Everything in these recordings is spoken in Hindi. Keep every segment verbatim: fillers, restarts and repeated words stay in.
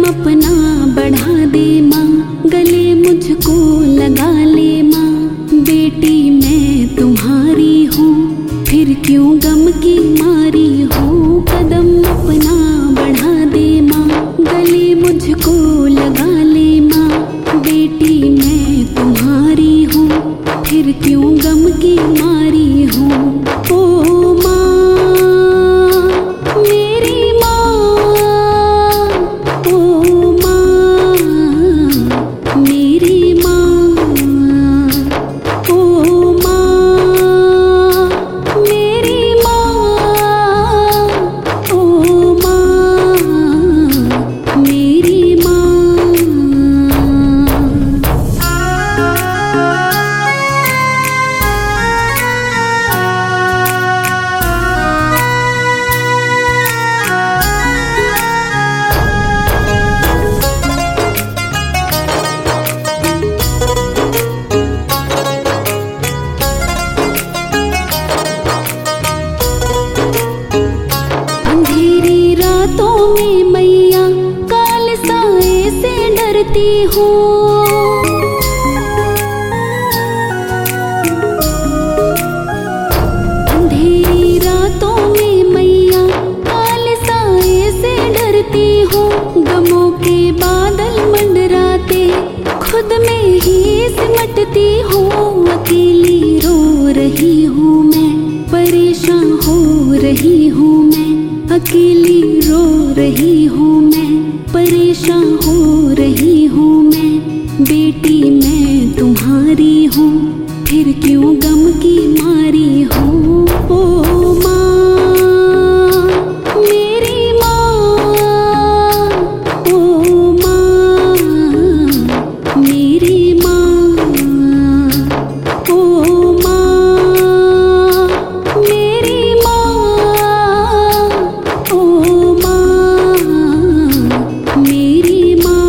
अपना बढ़ा दे माँ, गले मुझको लगा ले माँ। बेटी मैं तुम्हारी हूँ, फिर क्यों गम की मारी हूँ। कदम अपना बढ़ा दे माँ, गले मुझको लगा ले माँ। बेटी मैं तुम्हारी हूँ, फिर क्यों गम की मारी हूँ। ओ माँ मेरी माँ, ओ माँ मेरी माँ, ओ माँ मेरी माँ, ओ माँ मेरी माँ। अंधेरी रातों में मैया काल साए से डरती हूँ। अंधेरी रातों में मैया काल साए से डरती हूँ। गमों के बादल मंडराते खुद में ही सिमटती हूँ। अकेली रो रही हूँ मैं, परेशान हो रही हूँ मैं। अकेली रो रही हूँ मैं, परेशान हो रही हूँ मैं। बेटी मैं तुम्हारी हूँ, फिर क्यों गम की मारी हूँ। ओ माँ मेरी माँ, ओ माँ मेरी माँ, ओ माँ मेरी माँ, ओ माँ मेरी माँ।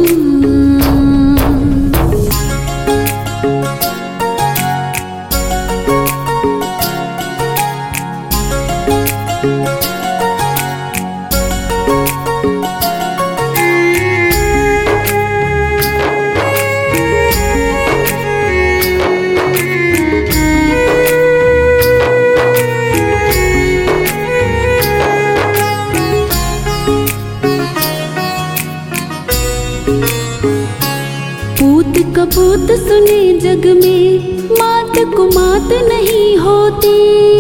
पूत कपूत सुने जग में, मात को मात नहीं होती।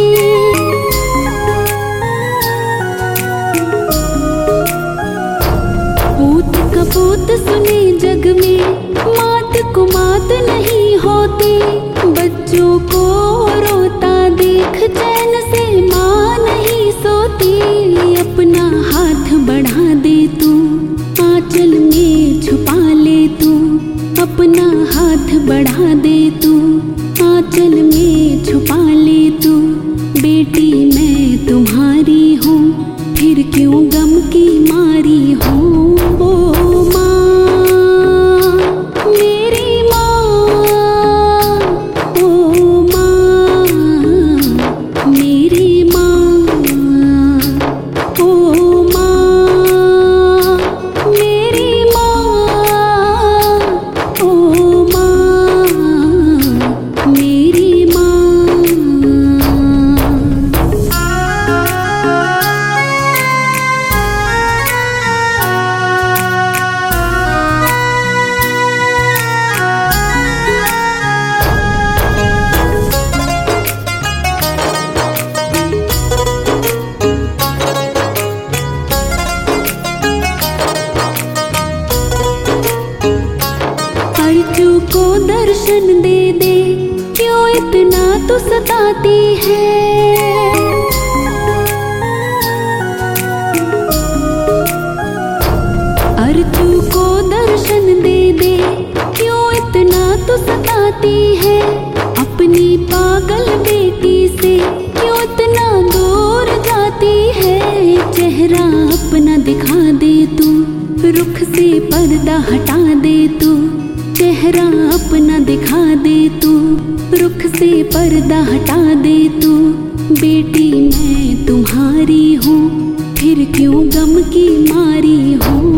पूत कपूत सुने जग में, मात को मात नहीं होती। बच्चों को रोता देख चैन से माँ नहीं सोती। अपना हाथ बढ़ा दे तू, आंचल में छुपा ले तू। अपना हाथ बढ़ा दे तू, आंचल में छुपा ले तू। बेटी मैं तुम्हारी हूँ, फिर क्यों गम की मारी हूँ। ओ माँ मेरी माँ, ओ माँ मेरी माँ, ओ माँ मेरी माँ, ओ माँ मेरी माँ। अर्जू को दर्शन दे दे, क्यों इतना तो सताती है। अर्जू को दर्शन दे दे, क्यों इतना तो सताती है। अपनी पागल बेटी से क्यों इतना दूर जाती है। चेहरा अपना दिखा दे तू, रुख से पर्दा हटा दे तू। चेहरा अपना दिखा दे तू, रुख से पर्दा हटा दे तू। बेटी मैं तुम्हारी हूँ, फिर क्यों गम की मारी हूँ।